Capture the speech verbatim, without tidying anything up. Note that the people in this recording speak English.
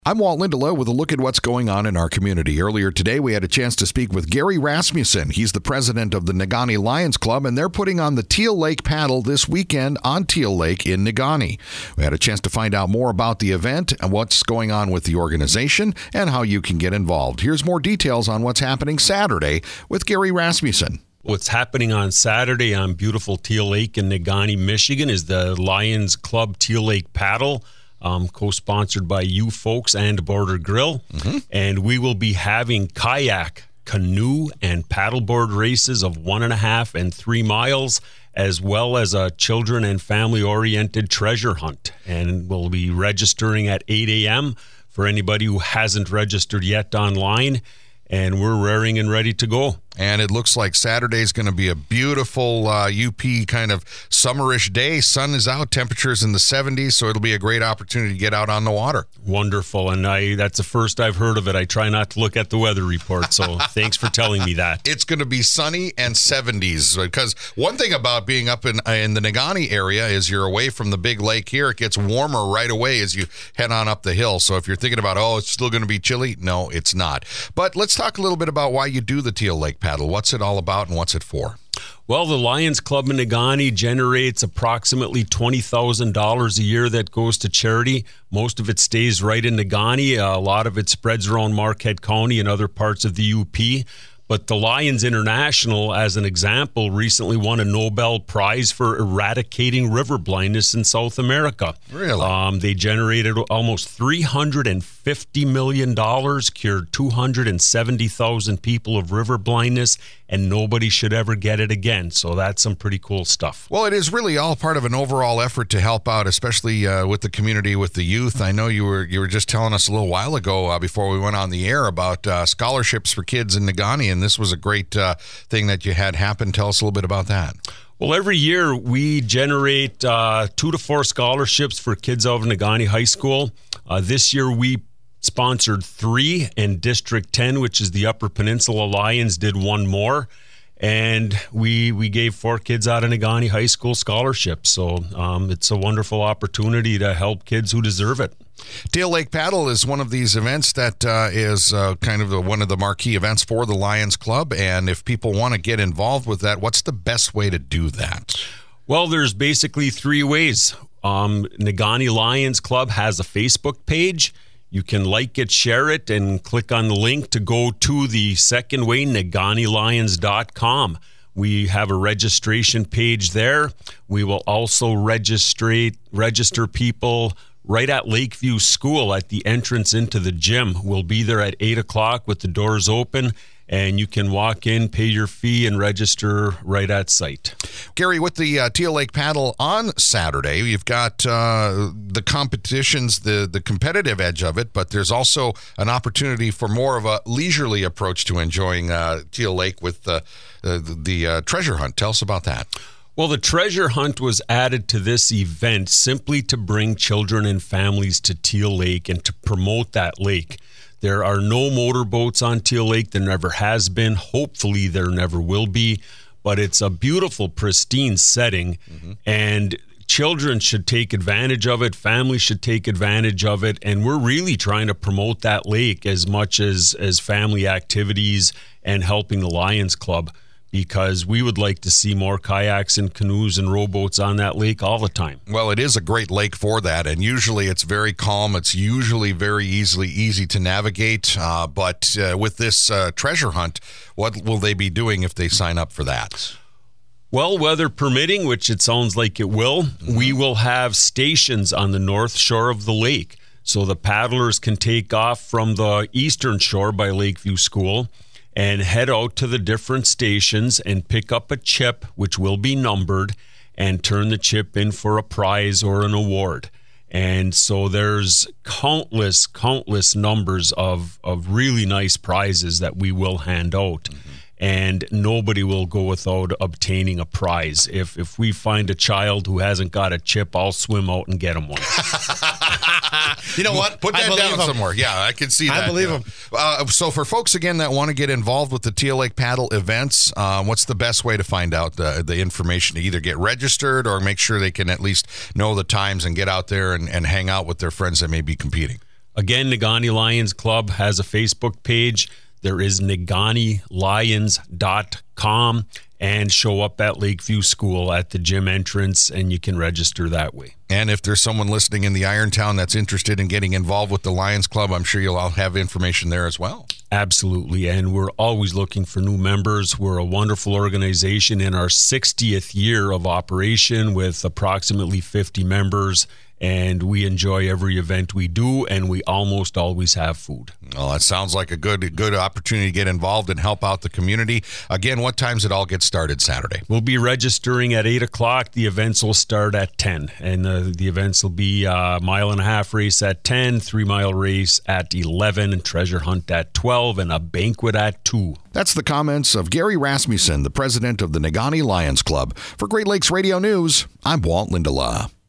I'm Walt Lindelof with a look at what's going on in our community. Earlier today, we had a chance to speak with Gary Rasmussen. He's the president of the Negaunee Lions Club, and they're putting on the Teal Lake Paddle this weekend on Teal Lake in Negaunee. We had a chance to find out more about the event and what's going on with the organization and how you can get involved. Here's more details on what's happening Saturday with Gary Rasmussen. What's happening on Saturday on beautiful Teal Lake in Negaunee, Michigan is the Lions Club Teal Lake Paddle. Um, co-sponsored by you folks and Border Grill. Mm-hmm. And we will be having kayak, canoe, and paddleboard races of one and a half and three miles, as well as a children and family-oriented treasure hunt. And we'll be registering at eight a.m. for anybody who hasn't registered yet online. And we're raring and ready to go. And it looks like Saturday's going to be a beautiful uh, U P kind of summerish day. Sun is out, temperatures in the seventies, so it'll be a great opportunity to get out on the water. Wonderful, and I that's the first I've heard of it. I try not to look at the weather report, so thanks for telling me that. It's going to be sunny and seventies, because one thing about being up in, in the Negaunee area is you're away from the big lake here. It gets warmer right away as you head on up the hill. So if you're thinking about, oh, it's still going to be chilly, no, it's not. But let's talk a little bit about why you do the Teal Lake Paddle. What's it all about and what's it for? Well, the Lions Club in Negaunee generates approximately twenty thousand dollars a year that goes to charity. Most of it stays right in Negaunee. A lot of it spreads around Marquette County and other parts of the U P. But the Lions International, as an example, recently won a Nobel Prize for eradicating river blindness in South America. Really? Um, they generated almost three hundred fifty million dollars, cured two hundred seventy thousand people of river blindness, and nobody should ever get it again. So that's some pretty cool stuff. Well, it is really all part of an overall effort to help out, especially uh, with the community, with the youth. I know you were you were just telling us a little while ago uh, before we went on the air about uh, scholarships for kids in Negaunee, and this was a great uh, thing that you had happen. Tell us a little bit about that. Well, every year we generate uh, two to four scholarships for kids out of Negaunee High School. Uh, this year we sponsored three, and District ten, which is the Upper Peninsula Lions, did one more. And we we gave four kids out of Negaunee High School scholarships. So um, it's a wonderful opportunity to help kids who deserve it. Teal Lake Paddle is one of these events that uh, is uh, kind of the, one of the marquee events for the Lions Club. And if people want to get involved with that, what's the best way to do that? Well, there's basically three ways. Um, Negaunee Lions Club has a Facebook page. You can like it, share it, and click on the link to go to the second way, Negaunee Lions dot com. We have a registration page there. We will also register register people right at Lakeview School at the entrance into the gym. We'll be there at eight o'clock with the doors open, and you can walk in, pay your fee, and register right at site. Gary, with the uh, Teal Lake Paddle on Saturday, you've got uh, the competitions, the, the competitive edge of it, but there's also an opportunity for more of a leisurely approach to enjoying uh, Teal Lake with uh, the, the uh, treasure hunt. Tell us about that. Well, the treasure hunt was added to this event simply to bring children and families to Teal Lake and to promote that lake. There are no motorboats on Teal Lake. There never has been. Hopefully there never will be. But it's a beautiful, pristine setting, mm-hmm. and children should take advantage of it. Families should take advantage of it. And we're really trying to promote that lake as much as, as family activities and helping the Lions Club, because we would like to see more kayaks and canoes and rowboats on that lake all the time. Well, it is a great lake for that, and usually it's very calm. It's usually very easily easy to navigate, uh, but uh, with this uh, treasure hunt, what will they be doing if they sign up for that? Well, weather permitting, which it sounds like it will, mm-hmm. we will have stations on the north shore of the lake, so the paddlers can take off from the eastern shore by Lakeview School and head out to the different stations and pick up a chip, which will be numbered, and turn the chip in for a prize or an award. And so there's countless, countless numbers of, of really nice prizes that we will hand out. Mm-hmm. And nobody will go without obtaining a prize. If if we find a child who hasn't got a chip, I'll swim out and get him one. You know what? Put that down him. somewhere. Yeah, I can see that. I believe yeah. him. Uh, so for folks, again, that want to get involved with the Teal Lake Paddle events, um, what's the best way to find out the, the information to either get registered or make sure they can at least know the times and get out there and, and hang out with their friends that may be competing? Again, Negaunee Lions Club has a Facebook page. There is negaunee lions dot com, and show up at Lakeview School at the gym entrance, and you can register that way. And if there's someone listening in the Irontown that's interested in getting involved with the Lions Club, I'm sure you'll all have information there as well. Absolutely, and we're always looking for new members. We're a wonderful organization in our sixtieth year of operation with approximately fifty members, and we enjoy every event we do, and we almost always have food. Well, that sounds like a good good opportunity to get involved and help out the community. Again, what times it all get started Saturday? We'll be registering at eight o'clock. The events will start at ten, and uh, the events will be a mile and a half race at ten, three-mile race at eleven, and treasure hunt at twelve, and a banquet at two. That's the comments of Gary Rasmussen, the president of the Negaunee Lions Club. For Great Lakes Radio News, I'm Walt Lindelof.